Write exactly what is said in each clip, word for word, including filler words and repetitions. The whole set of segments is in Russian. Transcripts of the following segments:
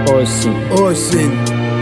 Осень, осень,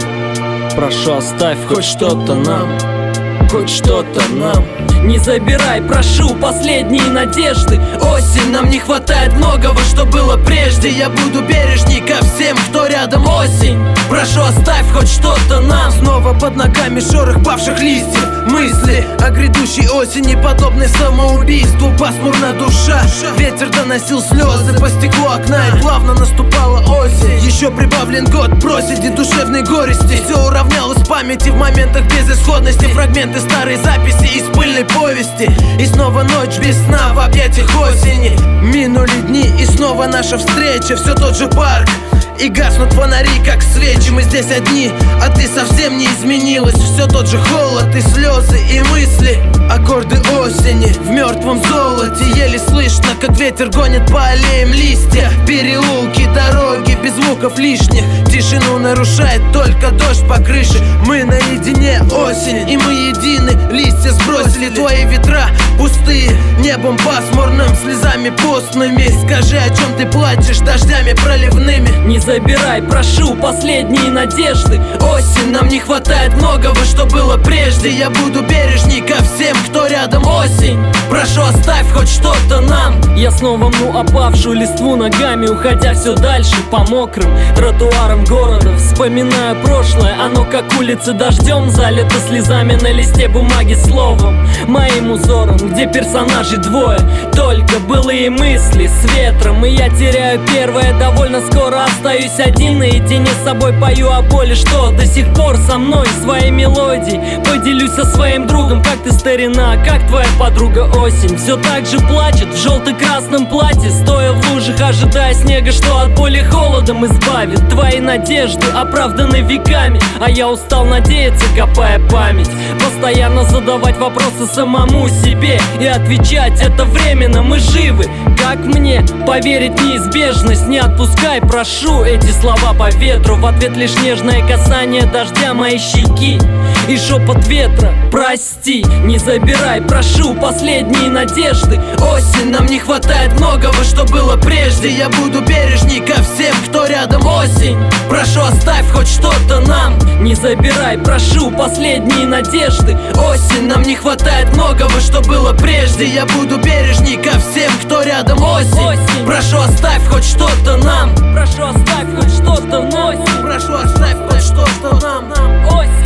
прошу, оставь хоть что-то нам, хоть что-то нам. Не забирай, прошу, последние надежды. Осень, нам не хватает многого, что было прежде. Я буду бережней ко всем, кто рядом. Осень, прошу, оставь хоть что-то нам. Снова под ногами шорох павших листьев. Мысли о грядущей осени, подобной самоубийству. Пасмурная душа, ветер доносил слезы по стеклу окна, и плавно наступала осень. Еще прибавлен год проседи, душевной горести. Все уравнялось в памяти в моментах безысходности. Фрагменты старой записи из пыльной повести. И снова ночь, весна в объятиях осени. Минули дни, и снова наша встреча. Все тот же парк, и гаснут фонари, как свечи. Мы здесь одни, а ты совсем не изменилась. Все тот же холод и слезы, и мысли. Аккорды осени в мертвом золоте. Еле слышно, как ветер гонит по аллеям листья. Переулки, дороги, без звуков лишних. Тишину нарушает только дождь по крыше. Мы наедине, осень, и мы едины. Листья сбросили, твои ветра пустые, небом пасмурным, слезами постными. Скажи, о чем ты плачешь, дождями проливными. Не забирай, прошу, последние надежды. Осень, нам не хватает многого, что было прежде. Я буду бережней ко всем, кто рядом. Осень, прошу, оставь хоть что-то нам. Я снова мну опавшую листву ногами, уходя все дальше по мокрым тротуарам города. Вспоминаю прошлое, оно как улицы дождем, залито слезами на листе бумаги словом моим узором, где персонажей двое, только былые мысли с ветром. И я теряю первое, довольно скоро остаюсь один наедине с собой, пою о боли, что до сих пор со мной. Своей мелодией поделюсь со своим другом. Как ты, старина, как твоя подруга осень? Все так же плачет в желто-красном платье, стоя в лужах, ожидая снега, что от боли холодом избавит. Твои надежды оправданы веками, а я устал надеяться, копая память. Постоянно задавать вопросы самому себе и отвечать: это временно, мы живы. Как мне поверить в неизбежность? Не отпускай, прошу, эти слова по ветру. В ответ лишь нежное касание дождя моей щеки и шепот ветра: прости. Не забирай, прошу, последние надежды. Осень, нам не хватает многого, что было прежде. Я буду бережней ко всем, кто рядом. Осень, прошу, оставь хоть что-то нам. Не забирай, прошу, последние надежды. Осень, нам не хватает многого, что было прежде. Я буду бережней ко всем, кто рядом. Осень, Осень. прошу, оставь хоть что-то нам. Прошу, оставь хоть что-то нам. Прошу, оставь хоть что-то нам. Осень.